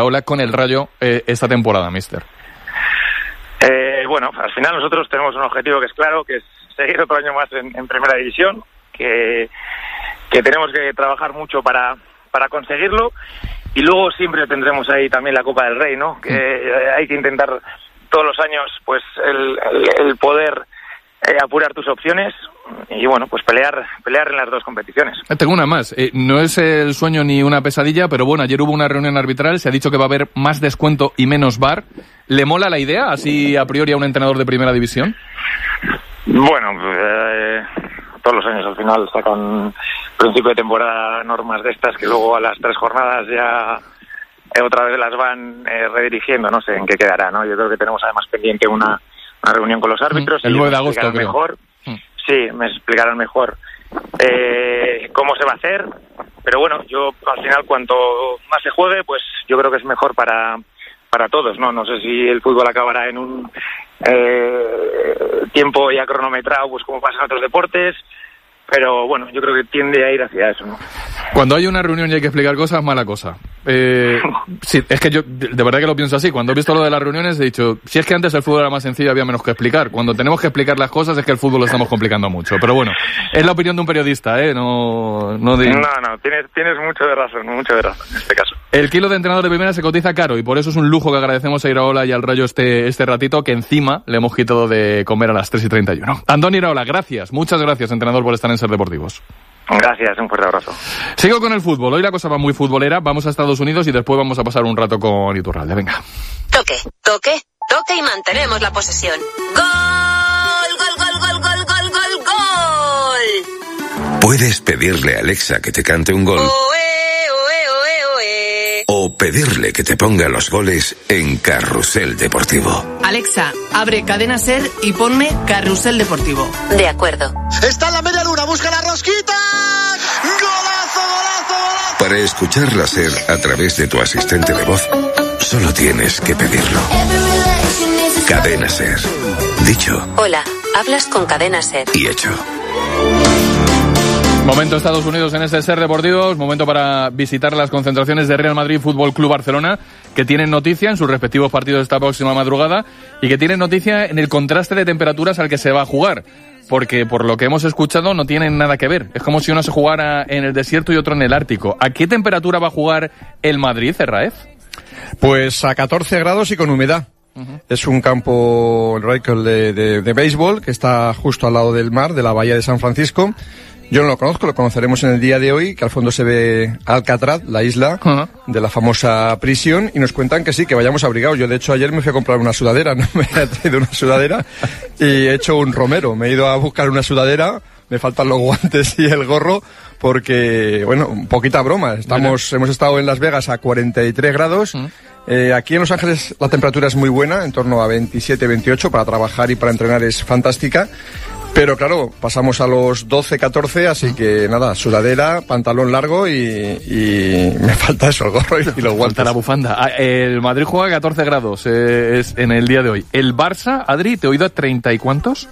Iraola con el Rayo esta temporada, míster? Bueno, al final nosotros tenemos un objetivo que es claro, que es seguir otro año más en primera división, que tenemos que trabajar mucho para conseguirlo, y luego siempre tendremos ahí también la Copa del Rey, ¿no? Que hay que intentar todos los años pues el poder apurar tus opciones y bueno, pues pelear en las dos competiciones. Tengo una más. No es el sueño ni una pesadilla, pero bueno, ayer hubo una reunión arbitral, se ha dicho que va a haber más descuento y menos VAR. ¿Le mola la idea, así a priori, a un entrenador de primera división? Bueno, todos los años al final sacan principio de temporada normas de estas que luego a las 3 jornadas ya otra vez las van redirigiendo, no sé en qué quedará, ¿no? Yo creo que tenemos además pendiente una reunión con los árbitros. El 9 de agosto, creo. Mejor. Sí, me explicarán mejor cómo se va a hacer, pero bueno, yo al final cuanto más se juegue, pues yo creo que es mejor para todos, ¿no? No sé si el fútbol acabará en un tiempo ya cronometrado, pues como pasa en otros deportes, pero bueno, yo creo que tiende a ir hacia eso, ¿no? Cuando hay una reunión y hay que explicar cosas, mala cosa. Sí, es que yo de verdad que lo pienso así. Cuando he visto lo de las reuniones he dicho, si es que antes el fútbol era más sencillo, había menos que explicar. Cuando tenemos que explicar las cosas es que el fútbol lo estamos complicando mucho. Pero bueno, es la opinión de un periodista, ¿eh? No, tienes mucho de razón en este caso. El kilo de entrenador de primera se cotiza caro y por eso es un lujo que agradecemos a Iraola y al Rayo este ratito, que encima le hemos quitado de comer a las 3:31. Andoni Iraola, gracias, muchas gracias, entrenador, por estar en Ser Deportivos. Gracias, un fuerte abrazo. Sigo con el fútbol. Hoy la cosa va muy futbolera. Vamos a Estados Unidos y después vamos a pasar un rato con Iturralde. Venga. Toque y mantenemos la posesión. ¡Gol, gol, gol, gol, gol, gol, gol, gol! Puedes pedirle a Alexa que te cante un gol. O pedirle que te ponga los goles en Carrusel Deportivo. Alexa, abre Cadena Ser y ponme Carrusel Deportivo. De acuerdo. Está en la media luna, busca la rosquita. ¡Golazo, golazo, golazo! Para escuchar la Ser a través de tu asistente de voz, solo tienes que pedirlo. Cadena Ser. Dicho. Hola, hablas con Cadena Ser. Y hecho. Momento Estados Unidos en este Ser Deportivos, momento para visitar las concentraciones de Real Madrid Fútbol Club Barcelona, que tienen noticia en sus respectivos partidos esta próxima madrugada y que tienen noticia en el contraste de temperaturas al que se va a jugar, porque por lo que hemos escuchado no tienen nada que ver. Es como si uno se jugara en el desierto y otro en el Ártico. ¿A qué temperatura va a jugar el Madrid, Herráez? Pues a 14 grados y con humedad. Es un campo de béisbol que está justo al lado del mar, de la bahía de San Francisco. Yo no lo conozco, lo conoceremos en el día de hoy, que al fondo se ve Alcatraz, la isla de la famosa prisión, y nos cuentan que sí, que vayamos abrigados. Yo, de hecho, ayer me fui a comprar una sudadera, no me he traído una sudadera, y he hecho un romero. Me he ido a buscar una sudadera, me faltan los guantes y el gorro, porque, bueno, poquita broma. Hemos estado en Las Vegas a 43 grados. Aquí en Los Ángeles la temperatura es muy buena, en torno a 27, 28, para trabajar y para entrenar es fantástica. Pero claro, pasamos a los 12, 14, así que nada, sudadera, pantalón largo y me falta eso, el gorro y los guantes. Falta la bufanda. El Madrid juega a 14 grados es en el día de hoy. El Barça, Adri, ¿te he oído a 30 y cuántos?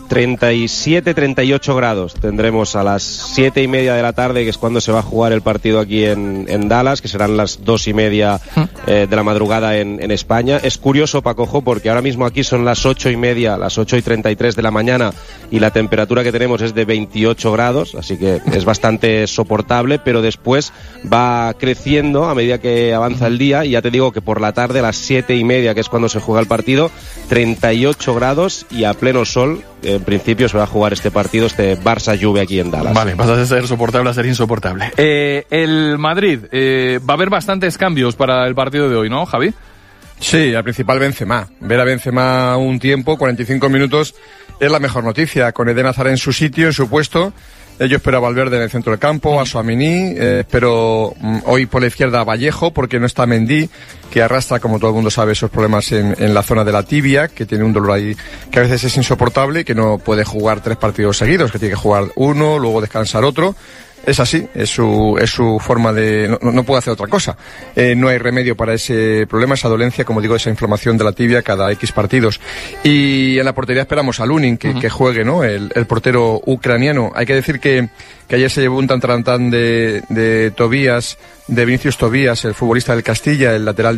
37, 38 grados tendremos a las 7:30 de la tarde, que es cuando se va a jugar el partido aquí en Dallas, que serán las 2:30 de la madrugada en España. Es curioso, Pacojo, porque ahora mismo aquí son las 8:30, las 8:33 de la mañana, y la temperatura que tenemos es de 28 grados, así que es bastante soportable, pero después va creciendo a medida que avanza el día, y ya te digo que por la tarde a las 7:30, que es cuando se juega el partido, 38 grados y a pleno sol. En principio se va a jugar este partido, este Barça-Juve aquí en Dallas. Vale, vas a ser soportable a ser insoportable. El Madrid, va a haber bastantes cambios para el partido de hoy, ¿no, Javi? Sí, al principal Benzema. Ver a Benzema un tiempo, 45 minutos, es la mejor noticia. Con Eden Hazard en su sitio, en su puesto. Yo espero a Valverde en el centro del campo, a Tchouaméni, espero hoy por la izquierda a Vallejo, porque no está Mendy, que arrastra, como todo el mundo sabe, esos problemas en la zona de la tibia, que tiene un dolor ahí que a veces es insoportable, que no puede jugar 3 partidos seguidos, que tiene que jugar uno, luego descansar otro. Es así, es su forma de... No puede hacer otra cosa. No hay remedio para ese problema, esa dolencia, como digo, esa inflamación de la tibia cada X partidos. Y en la portería esperamos a Lunin, que juegue, ¿no? El portero ucraniano. Hay que decir que ayer se llevó un tantarantán de Vinicius Tobías, el futbolista del Castilla, el lateral